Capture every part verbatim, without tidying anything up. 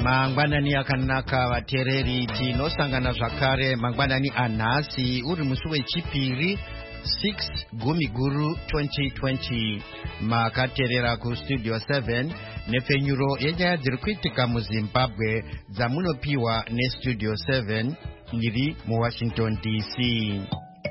mangwanani akanaka vateereri, tinosangana zvakare mangwanani anhasi uri musi wechipiri six gumi guru twenty twenty. Makateerera kustudio seven nepfenyuro yenyaya dziri kuitika muzimbabwe dzamunopiwa nestudio seven iri muwashington D C.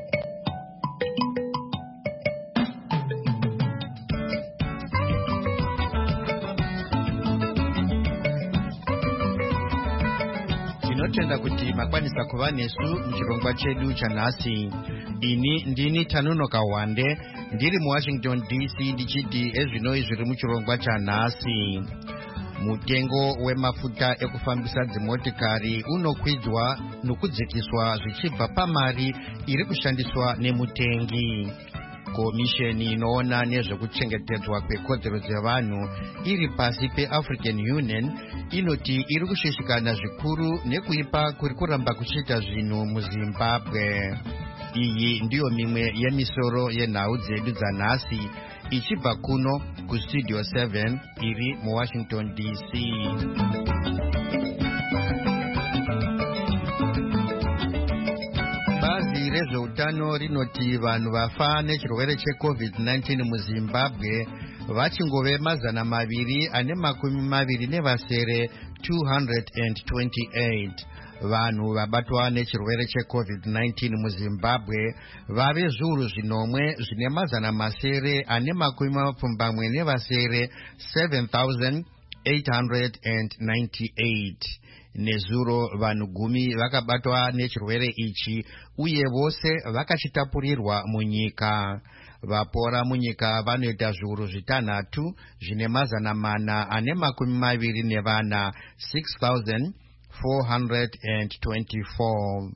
Tinotenda kuti makwanisa kuva nesu muchirongwa chedu chanhasi. Ini ndini Tanunoka Wande ndiri muwashington D C ndichiti ezvinoi zviri muchirongwa chanhasi. Mutengo wemafuta ekufambisa dzimotikari unokwidzwa nokudzikiswa zvichibva pamari iri kushandiswa nemutengi. Komisheni inoona nezvekuchengetedzwa kwekodzero dzevanhu iri pasi peAfrican Union inoti iri kushishikana zvikuru nekuipa kuri kuramba kuchiita zvinhu muZimbabwe. Iyi ndiyo mimwe yemisoro yenhau dzedu dzanhasi ichibva kuno kustudio seven iri muwashington D C. Bazi rezveutano rinoti vanhu vafa nechirwere checovid nineteen muZimbabwe vachingove mazana maviri ane makumi maviri nevasere two hundred twenty-eight. Vanhu vabatwa nechirwere checovid nineteen muZimbabwe vave zviuru zvinomwe zvine mazana masere ane makumi mapfumbamwe nevasere seven thousand eight hundred ninety-eight. Nezuro vanhu gumi vakabatwa nechirwere ichi uye vose vakachitapurirwa munyika. Vapora munyika vanoita zviuru zvitanhatu zvine mazana mana ane makumi maviri nevana six thousand four hundred twenty-four.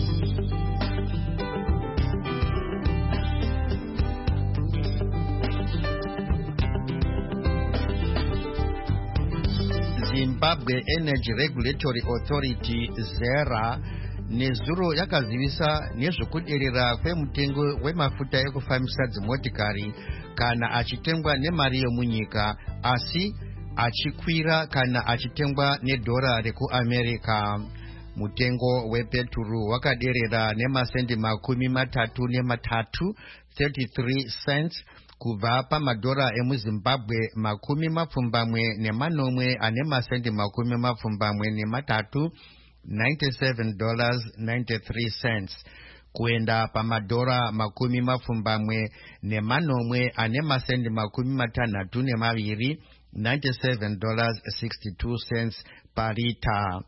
Zimbabwe Energy Regulatory Authority ZERA nezuro yakazivisa nezvekuderera kwemutengo wemafuta ekufambisa dzimotikari kana achitengwa nemari yomunyika asi achikwira kana achitengwa nedhora rekuAmerica. Mutengo wepeturu wakaderera nemasendi makumi matatu nematatu thirty-three cents kubva pamadhora emuZimbabwe makumi mapfumbamwe nemanomwe ane masendi makumi mapfumbamwe nematatu ninety-seven dollars ninety-three cents kuenda pamadhora makumi mapfumbamwe nemanomwe ane masendi makumi matanhatu nemaviri ninety-seven dollars sixty-two cents parita.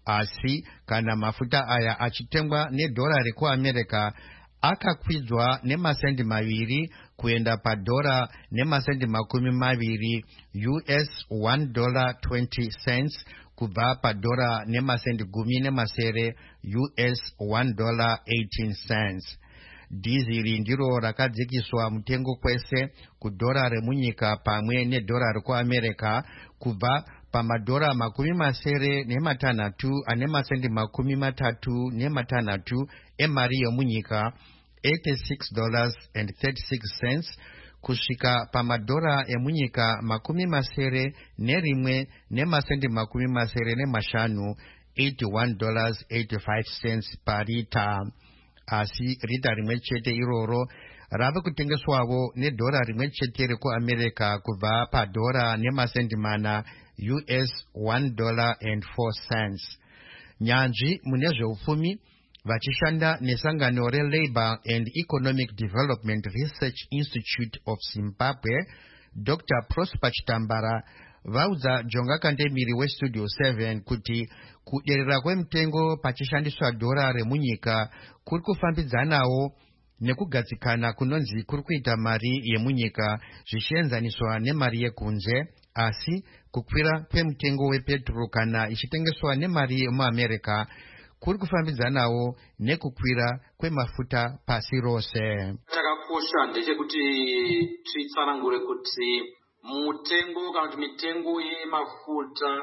Asi kana mafuta aya achitengwa nedhora rekuAmerica akakwidzwa nemasendi maviri kuenda padhora nemasendi makumi maviri U S one dollar twenty cents kubva padhora nemasendi gumi nemasere U S one dollar eighteen cents. Dhiziri ndiro rakadzikiswa mutengo kwese kudhora remunyika pamwe nedhora rekuAmerica kubva pamadhora makumi masere nematanhatu ane masendi makumi matatu nematanhatu emari yomunyika eighty-six dollars thirty-six cents kusvika pamadhora emunyika makumi masere nerimwe nemasendi makumi masere nemashanu eighty-one dollars eighty-five cents parita. Asi rita rimwe chete iroro rave kutengeswawo nedhora rimwe chete rekuAmerica kubva padhora nemasendi mana U S one dollar and four cents. Nyanzvi mune zveupfumi vachishanda nesangano reLabour and Economic Development Research Institute of Zimbabwe Doctor Prosper Chitambara vaudza Jonga Kandemiri westudio seven kuti kuderera kwemutengo pachishandiswa dhora remunyika kuri kufambidzanawo nekugadzikana kunonzi kuri kuita mari yemunyika zvichienzaniswa nemari yekunze, asi kukwira kwemutengo wepetro kana ichitengeswa nemari yemuAmerica kuri kufambidzanawo nekukwira kwemafuta pasi rose. Chakakosha ndechekuti titsanangure kuti mutengo kana kuti mitengo yemafuta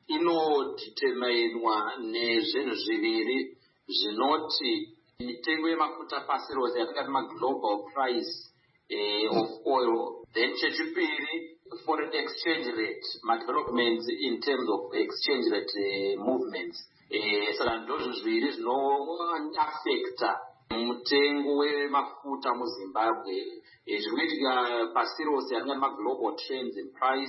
inodhitermainwa nezvinhu zviviri zvinoti mitengo yemafuta pasi rose yatingati maglobal price eh, of oil. Then chechipiri foreign exchange rate, my developments in terms of exchange rate uh, movements. Saka ndozvo zviviri zvinoafekta mutengo wemafuta muZimbabwe. Zviri kuitika pasi rose yatingati ma-global trends in price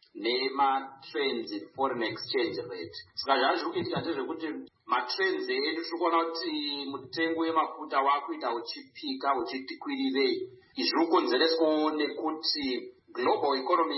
nema-trends in foreign exchange rate. Saka zvava zviri kuitika ndezvekuti matrends edu tiri kuona kuti mutengo wemafuta wakuita uchipika uchiti kwirirei. Izvi zviri kukonzereswawo nekuti global economy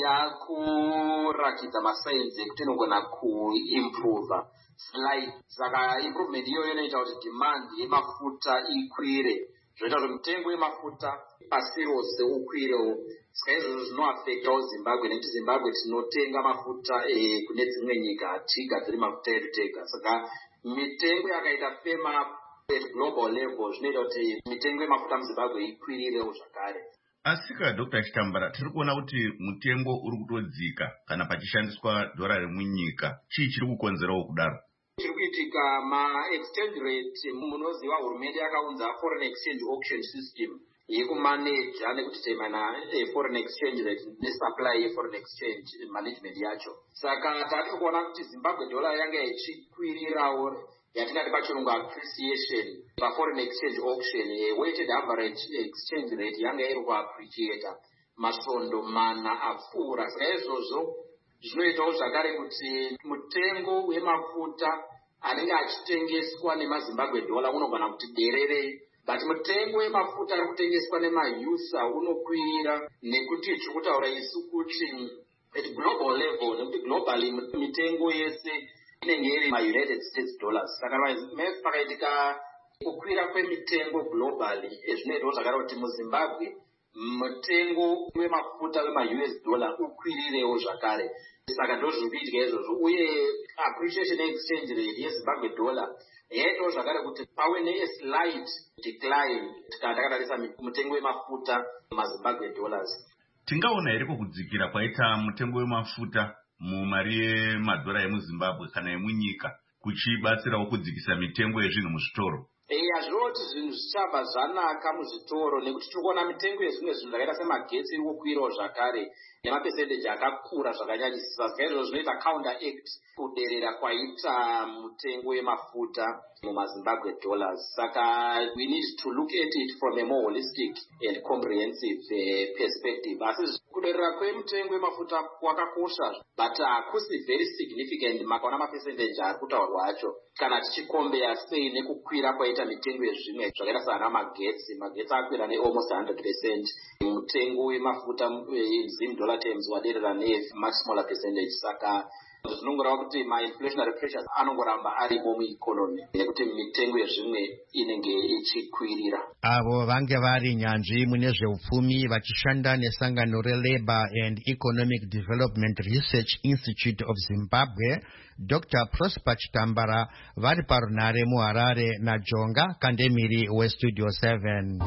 yakuratidza masainzi ekuti inogona kuimprove slight. Saka improvement iyoyo inoita kuti demand yemafuta ikwire, zvoita kuti mutengo wemafuta pasi rose ukwirewo. Saka izvozvo zvinoafektawo Zimbabwe nekuti Zimbabwe tinotenga mafuta kune dzimwe nyika, hatigadziri mafuta edu tega. Saka mitengo yakaita fema at global level zvinoita kuti mitengo yemafuta muZimbabwe ikwirirewo zvakare. Asika Doctor Chitambara, tiri kuona kuti mutengo uri kutodzika kana pachishandiswa dhora remunyika. Chii chiri kukonzerawo kudaro? Chiri kuitika ma-exchange rate, munoziva hurumende yakaunza foreign exchange auction system yekumaneja nekuti temana foreign exchange rate nesupply yeforeign exchange management yacho. Saka tari kuona kuti Zimbabwe dollar yanga ichikwirirawo yatingati pachirungu appreciation paforeign exchange auction, weighted average exchange rate yanga iri kuappreciate masvondo mana apfuura. Saka izvozvo zvinoitawo zvakare kuti mutengo wemafuta anenge achitengeswa nemaZimbabwe dollar unogona kuti dererei, but mutengo wemafuta ari kutengeswa nemayusa unokwirira, nekuti tiri kutaura isu kuti at global level, nekuti globally mitengo yese inenge iri ma-United States dollars. Saka pakaitika kukwira kwemitengo globally, zvinoitawo zvakare kuti muZimbabwe mutengo wemafuta wema-U S dollar ukwirirewo zvakare. Saka ndozviri kuitika izvozvo, uye appreciation exchange rate yeZimbabwe dollar yaitawo zvakare kuti pave ne-slight decline kana takatarisa mutengo wemafuta muZimbabwe dollars. Tingaona here kukudzikira kwaita mutengo wemafuta mumari yemadhora emuZimbabwe kana emunyika kuchibatsirawo kudzikisa mitengo yezvinhu muzvitoro? Eya, zvinoti zvinhu zvichabva zvanaka muzvitoro nekuti tiri kuona mitengo yezvimwe zvinhu zvakaita semagetsi iri kukwirawo zvakare nemapesendeji akakura zvakanyanyisisa. Saka izvozvo zvinoita counteract kuderera kwaita mutengo wemafuta mumaZimbabwe dollars. Saka we need to look at it from a more holistic and comprehensive uh, perspective. Asi kuderera kwemutengo wemafuta kwakakosha, but hakusi uh, very significant makaona mapesendeji ari kutaurwa acho kana tichikombeya sei nekukwira kwaita mitengo yezvimwe zvakaita sana magetsi. Magetsi akwira ne-almost one hundred percent. Mutengo wemafuta in Zim dollar terms waderera ne-much smaller percentage. Saka zvinongoreva kuti ma-inflationary pressures anongoramba arimo mueconomy nekuti mitengo yezvimwe inenge ichikwirira. Avo vange vari nyanzvi mune zveupfumi vachishanda nesangano reLabour and Economic Development Research Institute of Zimbabwe, Doctor Prosper Chitambara, vari parunare muHarare naJonga Kandemiri weStudio seven.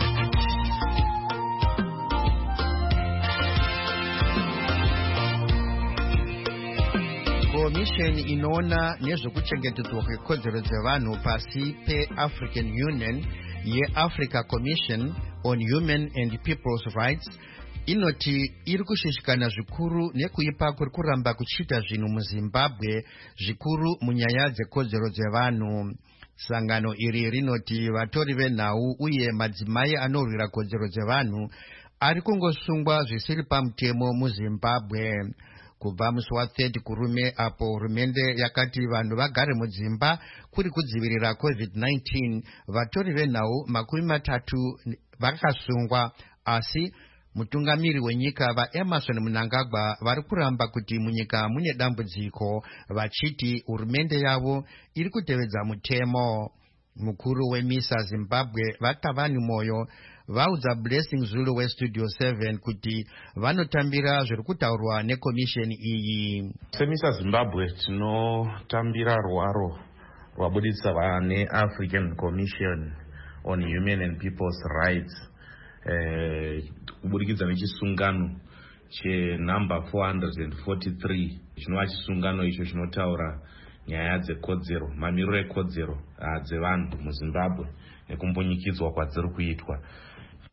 Komisheni inoona nezvekuchengetedzwa kwekodzero dzevanhu pasi pe-African Union yeAfrica Commission on Human and People's Rights inoti iri kushishikana zvikuru nekuipa kuri kuramba kuchiita zvinhu muZimbabwe zvikuru munyaya dzekodzero dzevanhu. Sangano iri rinoti vatori venhau uye madzimai anorwira kodzero dzevanhu ari kungosungwa zvisiri pamutemo muZimbabwe. Kubva musi wa-third kurume apo hurumende yakati vanhu vagare mudzimba kuri kudzivirira covid nineteen, vatori venhau makumi matatu vakasungwa, asi mutungamiri wenyika vaEmerson Mnangagwa vari kuramba kuti munyika mune dambudziko, vachiti hurumende yavo iri kutevedza mutemo. Mukuru weMISA Zimbabwe Vatavani Moyo vaudza Blessing Zulu weStudio seven kuti vanotambira zviri kutaurwa nekomisheni iyi. SeMISA Zimbabwe tinotambira rwaro rwabudisa neAfrican Commission on Human and People's Rights eh, kubudikidza nechisungano chenumber four hundred forty-three chinova chisungano icho chinotaura nyaya dzekodzero, mamiriro ekodzero dzevanhu muZimbabwe nekumbunyikidzwa kwadziri kuitwa.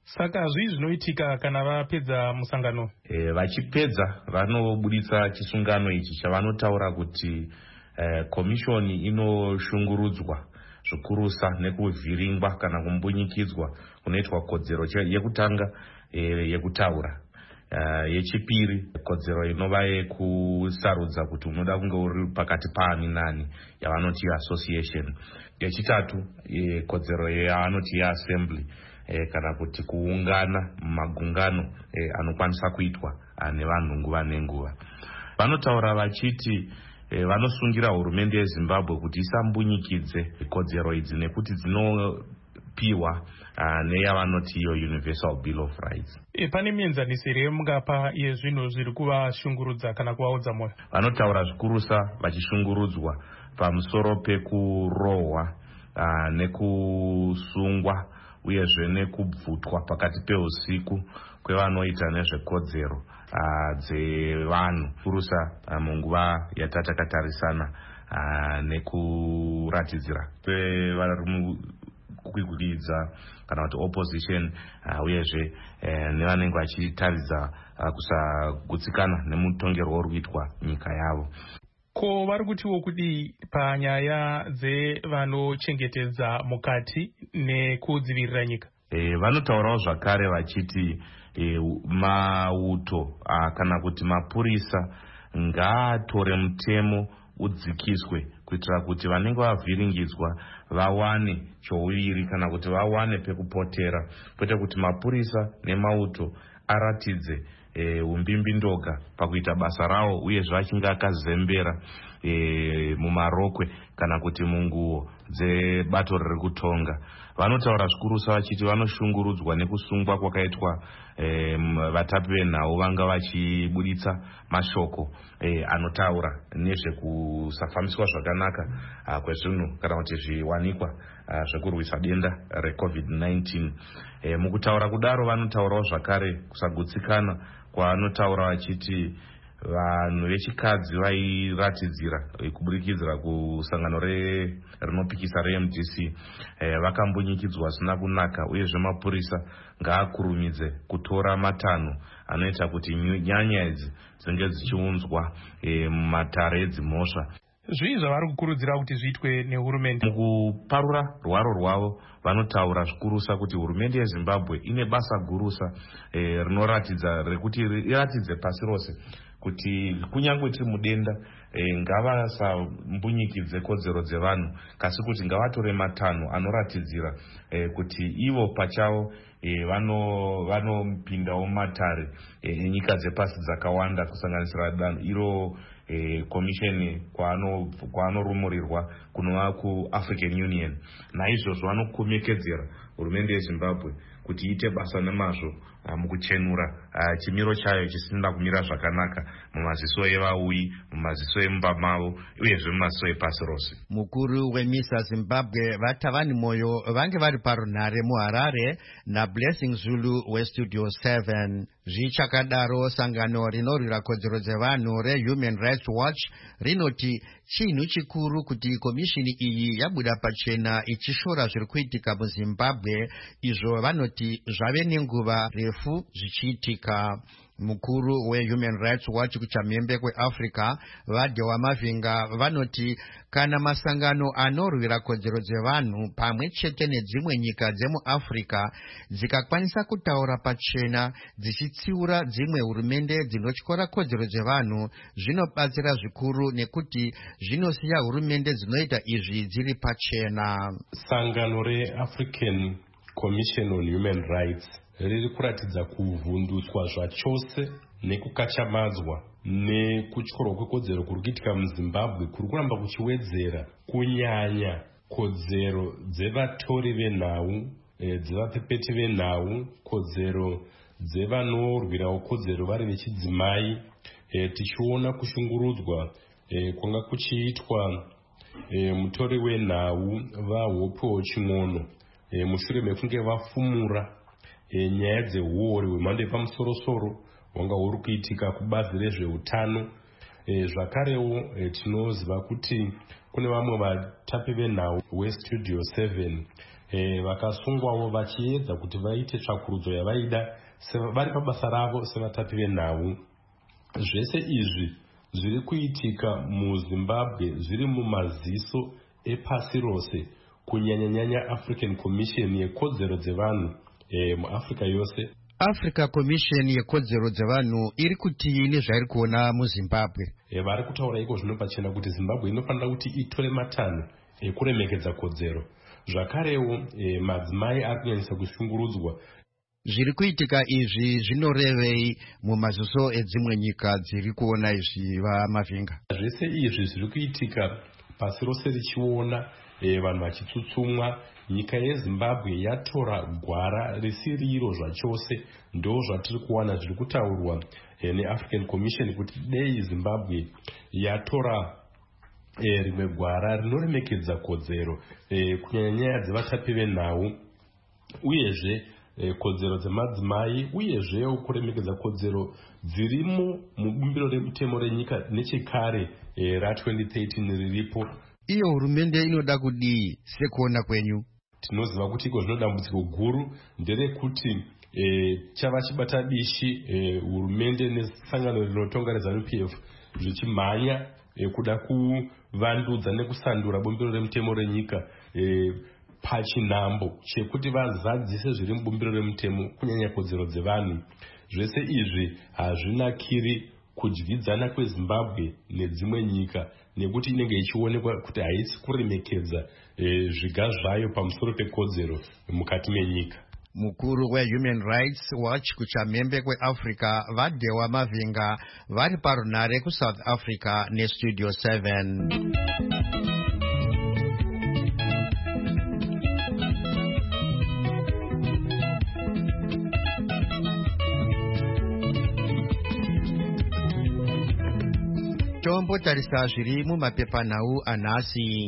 Saka zvii zvinoitika kana vapedza musangano? E, vachipedza vanobuditsa chisungano ichi chavanotaura kuti e, komishoni inoshungurudzwa zvikurusa nekuvhiringwa kana kumbunyikidzwa kunoitwa kodzero yekutanga e, yekutaura. Uh, yechipiri kodzero inova yekusarudza kuti unoda kunge uri pakati paani nani yavanoti association. Yechitatu e, kodzero yavanoti assembly e, kana kuti kuungana magungano e, anokwanisa kuitwa nevanhu nguva nenguva. Vanotaura vachiti e, vanosungira hurumende yeZimbabwe kuti isambunyikidze kodzero idzi nekuti dzinopiwa Uh, neyavanoti iyo Universal Bill of Rights. E, pane mienzanisiro yemungapa yezvinhu zviri kuvashungurudza kana kuvaudza moyo? Vanotaura zvikurusa vachishungurudzwa pamusoro pekurohwa uh, nekusungwa uyezve nekubvutwa pakati peusiku kwevanoita nezvekodzero uh, dzevanhu kurusa uh, munguva yatatakatarisana uh, nekuratidzira kwevari kukwikwidzira kana kuti opposition uh, uyezve uh, nevanenge vachitaridza uh, kusagutsikana nemutongerwo uri kuitwa nyika yavo. Ko vari kutiwo kudi panyaya dzevanochengetedza mukati nekudzivirira nyika? E, vanotaurawo zvakare vachiti e, mauto uh, kana kuti mapurisa ngaatore mutemo udzikiswe kuitira kuti vanenge vavhiringidzwa vawane chouviri kana kuti vawane pekupotera, kwete kuti mapurisa nemauto aratidze e, umbimbi ndoga pakuita basa rawo uyezve achinge akazembera e, mumarokwe kana kuti munguwo dzebato riri kutonga. Vanotaura zvikurusa vachiti vanoshungurudzwa nekusungwa kwakaitwa e, vatapi venhau vanga vachibuditsa mashoko e, anotaura nezvekusafambiswa zvakanaka kwezvinhu kana kuti zviwanikwa zvekurwisa denda recovid nineteen. E, mukutaura kudaro vanotaurawo zvakare kusagutsikana kwavanotaura vachiti vanhu vechikadzi vairatidzira kubudikidzira kusangano rinopikisa re-M D C e, vakambunyikidzwa zvisina kunaka uyezve mapurisa ngaakurumidze kutora matanho anoita kuti nyanya idzi dzinenge dzichiunzwa e, mumatare edzimhosva. Zvii zvavari kukurudzira kuti zviitwe nehurumende? Mukuparura rwaro rwavo vanotaura zvikurusa kuti hurumende yeZimbabwe ine basa gurusa e, rinoratidza rekuti iratidze pasi rose kuti kunyangwe tiri mudenda e, ngavasambunyikidzwe kodzero dzevanhu, kasi kuti ngavatore matanho anoratidzira e, kuti ivo pachavo e, vanopindawo vano matare enyika e, dzepasi dzakawanda kusanganisira danho iro e, komisheni kwaanoromurirwa kwano kunova kuAfrican Union. Naizvozvo vanokomekedzera hurumende yeZimbabwe kuti iite basa nemazvo uh, mukuchenura uh, chimiro chayo chisina kumira zvakanaka mumaziso evauyi, mumaziso emumba mavo uyezve mumaziso epasi rose. Mukuru weMISA Zimbabwe Vatavani Moyo vange vari parunhare muHarare naBlessing Zulu weStudio seven. Zvichakadaro sangano rinorwira kodzero dzevanhu reHuman Rights Watch rinoti chinhu chikuru kuti komishini iyi yabuda pachena ichishora zviri kuitika muZimbabwe, izvo vanoti zvave nenguva refu zvichiitika. Mukuru weHuman Rights Watch kuchamhembe kweAfrica Vadhewa Mavinga vanoti kana masangano anorwira kodzero dzevanhu pamwe chete nedzimwe nyika dzemuAfrica dzikakwanisa kutaura pachena dzichitsiura dzimwe hurumende dzinotyora kodzero dzevanhu, zvinobatsira zvikuru nekuti zvinosiya hurumende dzinoita izvi dziri pachena. Sangano reAfrican Commission on Human Rights riri kuratidza kuvhunduswa zvachose nekukachamadzwa nekutyorwa kwekodzero kuri kuitika muZimbabwe kuri kuramba kuchiwedzera kunyanya kodzero dzevatori venhau, e, dzevapepeti venhau, kodzero dzevanorwirawo kodzero vari vechidzimai. E, tichiona kushungurudzwa e, kwanga kuchiitwa e, mutori wenhau vaHopewo Ching'ono e, mushure mekunge vafumura E, nyaya dzeuori hwemhando yepamusoro-soro wanga uri kuitika kubazi rezveutano. E, zvakarewo e, tinoziva kuti kune vamwe vatapi venhau westudio seven e, vakasungwawo vachiedza kuti vaite tsvakurudzo yavaida vari pabasa ravo sevatapi venhau. Zvese izvi zviri kuitika muZimbabwe zviri mumaziso epasi rose, kunyanyanyanya African Commission yekodzero dzevanhu e, muAfrica yose. Africa Commission yekodzero dzevanhu iri kuti nezvairi kuona muZimbabwe. E, vari kutaura iko zvino pachena kuti Zimbabwe inofanira kuti itore matanho ekuremekedza kodzero. Zvakarewo e, madzimai ari kunyanyisa kushungurudzwa. Zviri kuitika izvi zvinorevei mumaziso edzimwe nyika dziri kuona izvi vaMavinga? Zvese izvi zviri kuitika pasi rose richiona e, vanhu vachitsutsumwa. Nyika yeZimbabwe yatora gwara risiriro zvachose, ndo zvatiri kuwana zviri kutaurwa e, neAfrican Commission kuti dei Zimbabwe yatora e, rimwe gwara rinoremekedza kodzero e, kunyanyanyanya dzevatapi venhau, uyezve e, kodzero dzemadzimai, uyezve kuremekedza kodzero dzirimo mubumbiro remutemo renyika nechekare e, ra twenty thirteen riripo. Iyo hurumende inoda kudii sekuona kwenyu? Tinoziva kuti iko zvino dambudziko guru nderekuti e, chava chibata dishi e, hurumende nesangano rinotonga reZANU P F zvichimhanya e, kuda kuvandudza nekusandura bumbiro remutemo renyika e, pachinhambo chekuti vazadzise zviri mubumbiro remutemo kunyanya kodzero dzevanhu. Zvese izvi hazvinakiri kudyidzana kweZimbabwe nedzimwe nyika, nekuti inenge ichionekwa kuti haisi kuremekedza e, zviga zvayo pamusoro pekodzero mukati menyika. Mukuru weHuman Rights Watch kuchamhembe kweAfrica vaDhewa Mavinga vari parunare kuSouth Africa neStudio seven. Tombo tarisa zviri mumapepanhau anhasi.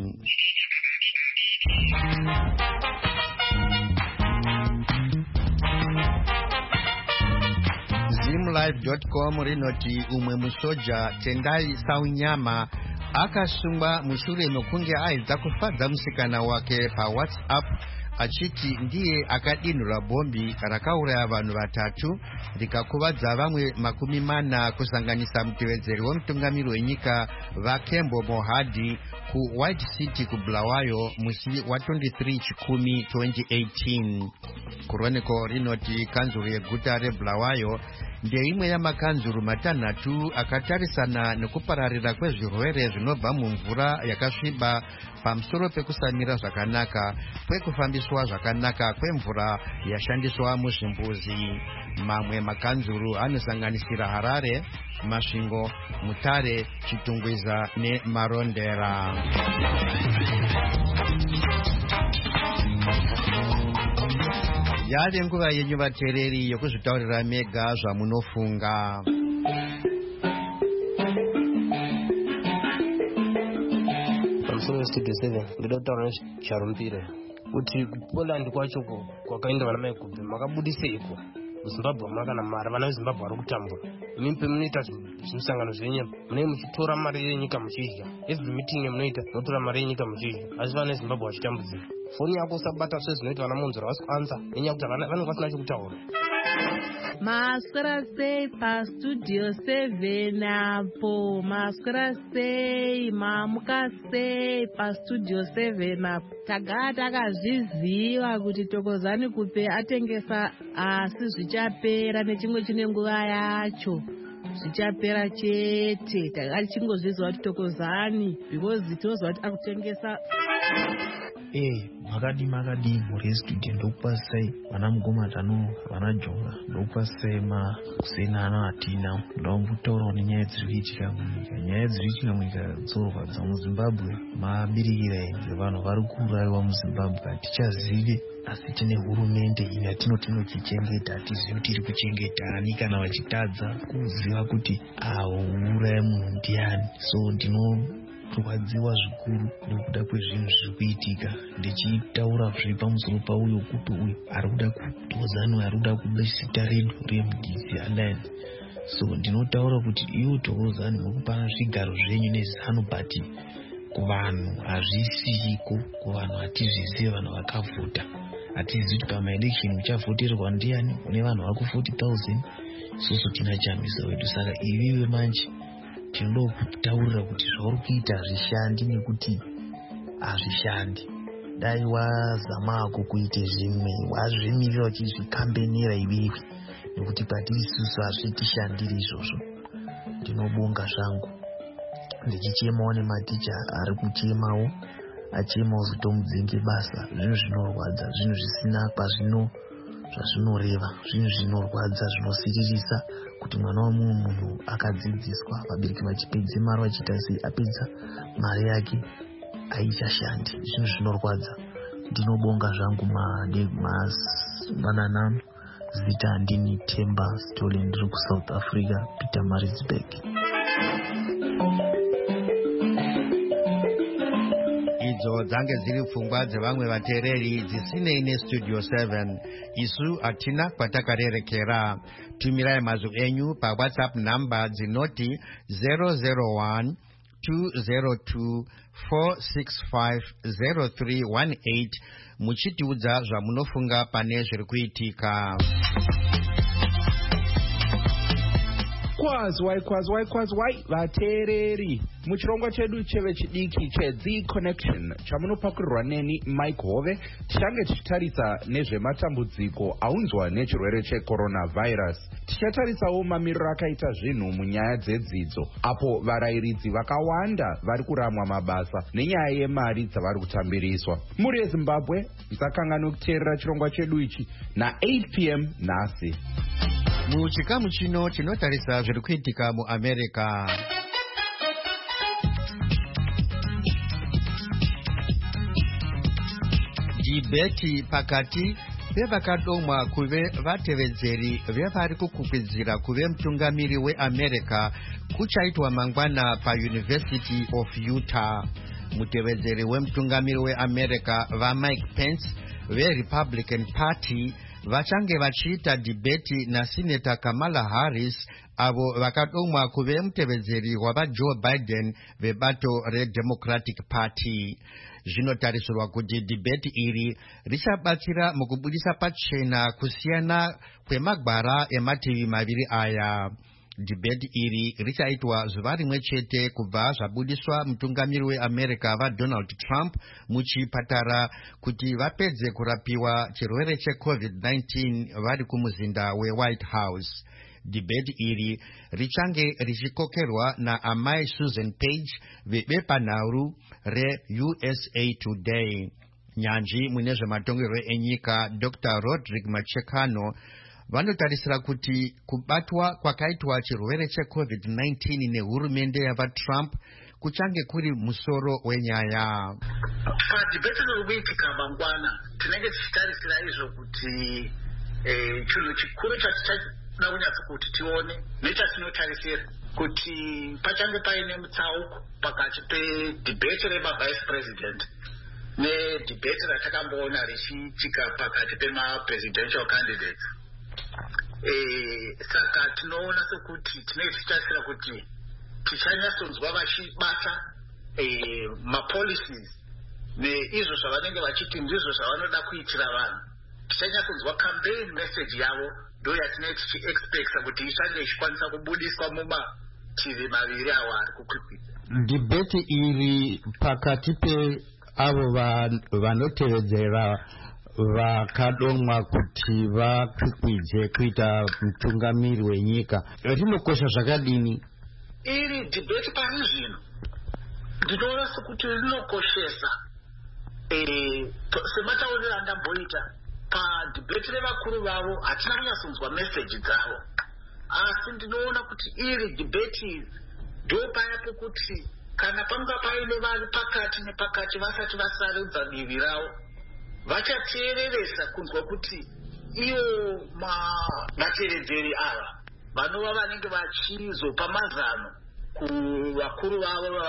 Zimlive dot com rinoti umwe musoja Tendai Saunyama akasungwa mushure mekunge aedza kufadza musikana wake paWhatsApp achiti ndiye akadinura bombi rakauraya vanhu vatatu rikakuvadza vamwe makumi mana kusanganisa mutevedzeri wemutungamiri wenyika vaKembo Mohadi kuWhite City kuBulawayo musi wa twenty-three chikumi twenty eighteen. Chronicle rinoti kanzuru yeguta reBulawayo ndeimwe yamakanzuru matanhatu akatarisana nekupararira kwezvirwere zvinobva mumvura yakasviba pamusoro pekusamira zvakanaka kwekufambiswa zvakanaka kwemvura yashandiswa muzvimbuzi. Mamwe makanzuru anosanganisira Harare, Masvingo, Mutare, Chitungwiza neMarondera. Yave nguva yenyu vateereri yokuzvitaurira mega zvamunofunga. Pamusoro weStudio seven ndoda kutaura nezvarumbire kuti kuPoland kwacho kwakaenda vana maigubhe makabudiseiko? muZimbabwe makana mari, vana veZimbabwe vari kutambura. Imimi pemunoita zvimusangano zvenyu munenge muchitora mari yenyika muchidya, every meeting munoita munotora mari yenyika muchidya, asi vana veZimbabwe vachitambudzika. Foni yako usabata sezvinoita vana munzura vasi kuanza nenyaya kuti vanenge vasina chekutaura. Maswera sei paStudio seven apo? Maswera sei? Mamuka sei paStudio seven apo? Tagara takazviziva kuti Tokozani Kupe atengesa asi zvichapera nechimwe chine nguva yacho. Zvichapera chete. Takati chingozviziva kuti Tokozani because tinozwa kuti akutengesa. Eh, makadi makadi muri studio ndokupasai vana mugomatano vana jonga ndokupasai ma kusena ana atina ndomutaura nenyaya dziri kuitika munyika. Nyaya dziri kuitika munyika dzorwadza muZimbabwe mabirikira enze vanhu vari kuurayiwa muZimbabwe hatichazivi, asi tine hurumende ina tinotino chichengeta, hatizivi kuti iri kuchengeta ani kana vachitadza kuziva kuti awo uraya munhu ndiani. So ndino kurwadziwa zvikuru nekuda kwezvinhu zviri kuitika, ndichitaura zviri pamusoro pauyo kuti uyu ari kuda kuTokozani ari kuda kubesita redu reMDC Alliance. So ndinotaura kuti iwo Tokozani muri kupana zvigaro zvenyu neZANU, but kuvanhu hazvisiko, kuvanhu hatizvizivi, vanhu vakavhota hatizivi kuti pamaelection uchavhoterwa ndiani, une vanhu vaku forty thousand, isusu tina chamisa wedu. Saka iviwe manje tinoda kutaurira kuti zvauri kuita hazvishandi, nekuti hazvishandi. Dai wazamako kuite zvimwe, wazvimirira uchizvikambenera ivivi, nekuti patiri isusu hazvitishandiri izvozvo. Ndinobonga zvangu, ndichichemawo nematicha ari kuchemawo, achemawo zitomudzinge basa. Zvinhu zvinorwadza, zvinhu zvisina pazvino zvazvinoreva, zvinhu zvinorwadza, zvinosiririsa kuti mwana wamumwe munhu akadzidziswa, vabereki vachipedze mari vachiita sei, apedza mari yake haichashandi. Zvinhu zvinorwadza. Ndinobonga zvangu mananam. Zita handini Temba Stole, ndiri kuSouth Africa, Peter Maritzburg. Idzo dzange dziri pfungwa dzevamwe vateereri dzisinei nestudio seven. Isu hatina kwatakarerekera. Tumirai mazwi enyu paWhatsApp namba dzinoti zero zero one two zero two four six five zero three one eight muchitiudza zvamunofunga pane zviri kuitika. Kwazwai kwazwai kwazwai vateereri, muchirongwa chedu chevechidiki cheThe Connection chamunopakurirwa neni Mike Hove, tichange tichitarisa nezvematambudziko aunzwa nechirwere checoronavirus. Tichatarisawo mamiriro akaita zvinhu munyaya dzedzidzo, apo varayiridzi vakawanda vari kuramwa mabasa nenyaya yemari dzavari kutambiriswa. Muri yeZimbabwe, musakangana kuteerera chirongwa chedu ichi na-eight p m nhasi. Muchikamu chino chinotarisa zviri kuitika muAmerica. Dibeti pakati pevakadomwa kuve vatevedzeri vevari kukwikwidzira kuve mutungamiri weAmerica kuchaitwa mangwana paUniversity of Utah. Mutevedzeri wemutungamiri weAmerica vaMike Pence veRepublican Party vachange vachiita dhibeti naSenator Kamala Harris, avo vakadomwa kuve mutevedzeri wavaJoe Biden vebato reDemocratic Party. Zvinotarisirwa kuti dhibeti iri richabatsira mukubudisa pachena kusiyana kwemagwara emativi maviri aya. Dhibeti iri richaitwa zuva rimwe chete kubva zvabudiswa mutungamiri weAmerica vaDonald Trump muchipatara kuti vapedze kurapiwa chirwere checovid nineteen vari kumuzinda weWhite House. Dhibeti iri richange richikokerwa naamai Susan Page vebepanhau reU S A Today. Nyanzvi mune zvematongerwo enyika Doctor Roderick Machekano vanotarisira kuti kubatwa kwakaitwa chirwere checovid nineteen nehurumende yavaTrump kuchange kuri musoro wenyaya. Padhibeti rinoitika mangwana tinenge tichitarisira izvo kuti chinhu chikuru chatichada kunyatsa kuti tione nechatinotarisira kuti pachange paine mutsauko pakati pedhibeti remavice president nedhibeti ratakamboona richiitika pakati pemapresidential candidates. Eh, saka tinoona sekuti tinenge tichitarisira kuti tichanyatsonzwa vachibata eh, mapolicies neizvo zvavanenge vachiti ndizvo zvavanoda kuitira vanhu. Tichanyatsonzwa campaign message yavo ndo yatinenge tichiexpecta kuti ichange ichikwanisa kubudiswa mumativi maviri avo ari kukwikwidza. Dhibeti iri pakati pe avo vanotevedzera vakadomwa kuti vakwikwidze kuita mutungamiri wenyika rinokosha zvakadini? Iri dhibeti pari zvino ndinoona sekuti rinokoshesa eh, sematauriro andamboita padhibeti revakuru vavo hatina kunyatsonzwa meseji dzavo, asi ndinoona kuti iri dhibeti ndo paya pekuti kana panga paine vari pakati nepakati vasati vasarudza divi ravo vachateereresa kunzwa kuti ivo vatevedzeri ava vanova vanenge vachizopa mazano kuvakuru vavo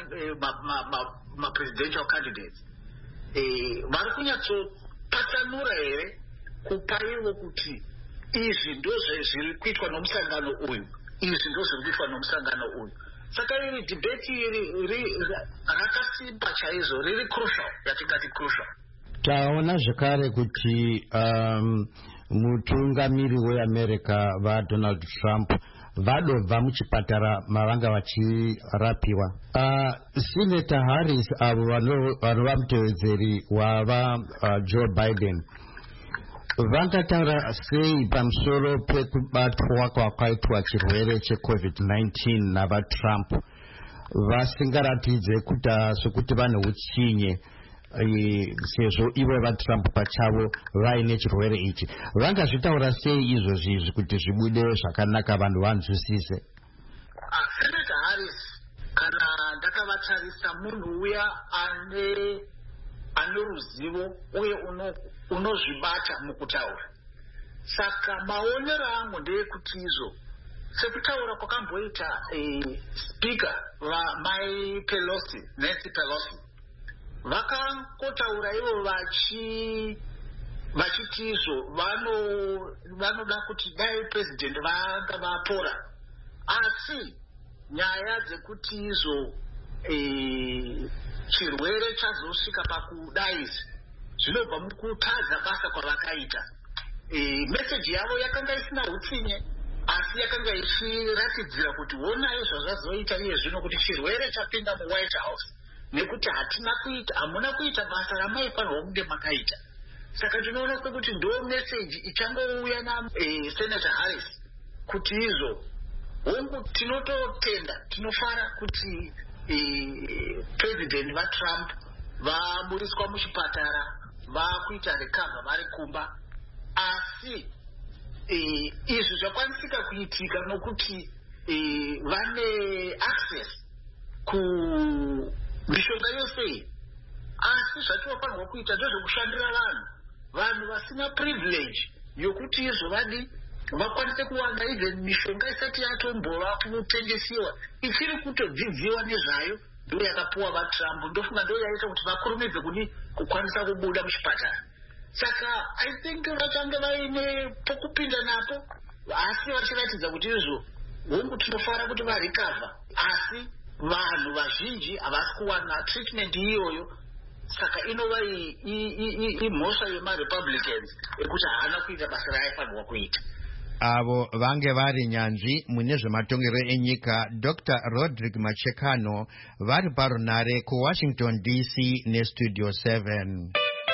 mapresidential candidates vari kunyatsopatanura here kupa ivo kuti izvi ndo zviri kuitwa nomusangano uyu, izvi ndo zviri kuitwa nomusangano uyu. saka iri debate iri rakasimba chaizvo, riri crucial, yatingati crucial. Taona zvakare kuti um, mutungamiri weAmerica vaDonald Trump vadobva muchipatara mavanga vachirapiwa. Uh, Senator Harris avo vanova mutevedzeri wava uh, Joe Biden vangataura sei pamusoro pekubatwa kwakaitwa chirwere checovid nineteen navaTrump vasingaratidze kuita sokuti vane utsinye sezvo ivo vaTrump pachavo vaine chirwere ichi? Vangazvitaura sei izvozvi izvi kuti zvibude zvakanaka vanhu vanzwisise? Senator Harris kana ndakavatarisa munhu uya ane ane ruzivo uye unozvibata mukutaura. Saka maonero angu ndeyekuti izvo sekutaura kwakamboita speaker vaMai Pelosi, Nancy Pelosi, vakangotaura ivo vachi vachiti izvo vanoda kuti dai president vanga vapora, asi nyaya dzekuti izvo chirwere chazosvika pakudaizi zvinobva mukutadza basa kwavakaita. Meseji yavo yakanga isina utsinye, asi yakanga ichiratidzira kuti honai zvazvazoita iye zvino kuti chirwere chapinda muWhite House nekuti hatina kuita hamuna kuita basa ramaifanirwa kunge makaita. Saka tinoona kuti ndo meseji ichangouya naSenator Harris kuti izvo hongu tinototenda, tinofara kuti president vaTrump vaburiswa muchipatara, vakuita recover vari kumba, asi izvi zvakwanisika kuitika nokuti vane access kumishonga yose iyi. Asi zvatinofanirwa kuita ndezvekushandira vanhu vanhu vasina privilege yokuti izvo vadi vakwanise kuwana even mishonga isati yatombova kutengesiwa, ichiri kutodzidziwa nezvayo, ndo yakapuwa vaTrump. Ndofunga ndo yaita kuti vakurumidze kuni kukwanisa kubuda muchipatara. Saka I think vachange vaine pokupinda napo, asi vachiratidza kuti izvo hongu tinofara kuti varikavha, asi vanhu vazhinji havasi kuwana treatment iyoyo. Saka inova imhosva yemaRepublicans ekuti haana kuita basa raaifanirwa kuita. Avo vange vari nyanzvi mune zvematongero enyika Doctor Roderick Machekano vari parunare kuWashington D C neStudio seven.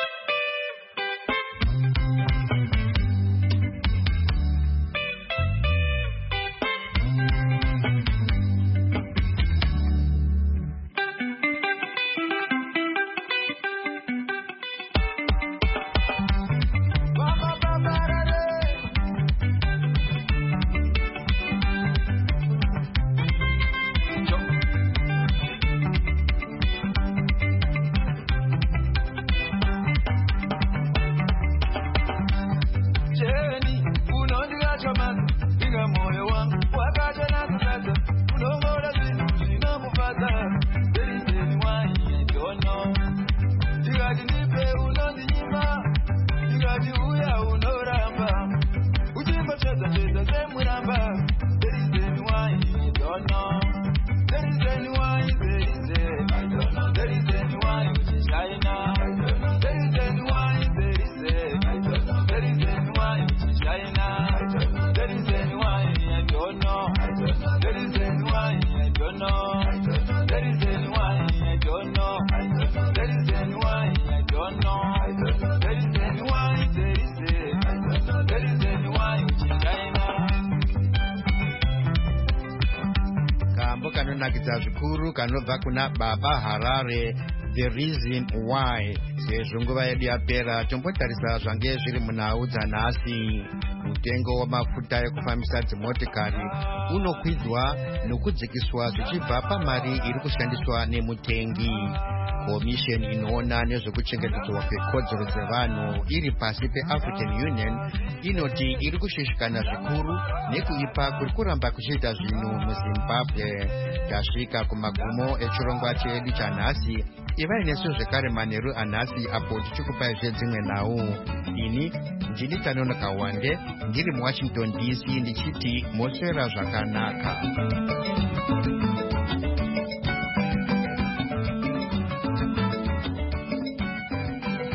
Kanonakidza zvikuru kanobva kuna Baba Harare, The Reason Why. Sezvo nguva yedu yapera, tombotarisa zvange zviri munhau dzanhasi. Mutengo wamafuta ekufambisa dzimotikari unokwidzwa nokudzikiswa zvichibva pamari iri kushandiswa nemutengi. Komisheni inoona nezvekuchengetedzwa kwekodzero dzevanhu iri pasi peAfrican Union inoti iri kushushikana zvikuru nekuipa kuri kuramba kuchiita zvinhu muZimbabwe. Tasvika kumagumo echirongwa chedu chanhasi. Ivai nesu zvekare manheru anhasi apo tichikupai zvedzimwe nhau. Ini ndini Tanonoka Wande ndiri muWashington D C ndichiti moswera zvakanaka.